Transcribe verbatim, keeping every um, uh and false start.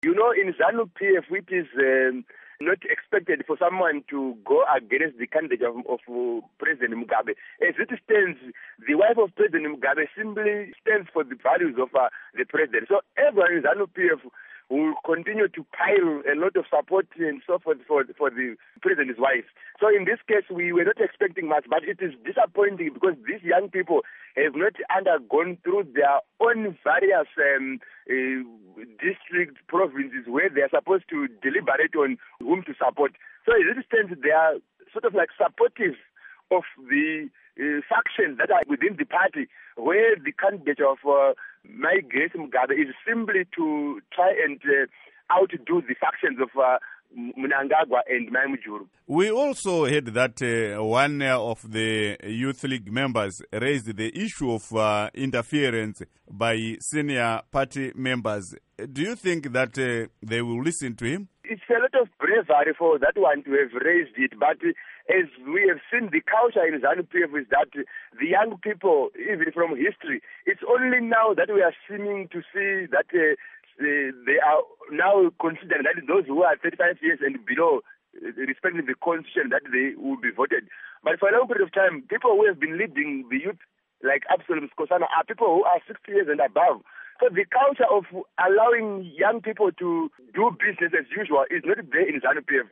You know, in ZANU-P F, it is um, not expected for someone to go against the candidate of, of uh, President Mugabe. As it stands, the wife of President Mugabe simply stands for the values of uh, the president. So everyone in ZANU-P F will continue to pile a lot of support and so forth for, for the president's wife. So in this case, we were not expecting much, but it is disappointing because these young people have not undergone through their own various um, uh, district provinces where they are supposed to deliberate on whom to support. So in this sense, they are sort of like supportive of the uh, factions that are within the party, where the candidate of uh, Mai Grace Mugabe is simply to try and uh, outdo the factions of uh, Mnangagwa and Mai Mujuru. We also heard that uh, one uh, of the Youth League members raised the issue of uh, interference by senior party members. Do you think that uh, they will listen to him? It's a lot of bravery for that one to have raised it, but as we have seen, the culture in ZANU-P F is that the young people, even from history, it's only now that we are seeming to see that uh, they are now considering that those who are thirty-five years and below, respecting the constitution, that they will be voted. But for a long period of time, people who have been leading the youth, like Absalom Skosana, are people who are sixty years and above. So the culture of allowing young people to do business as usual is not there in ZANU-P F.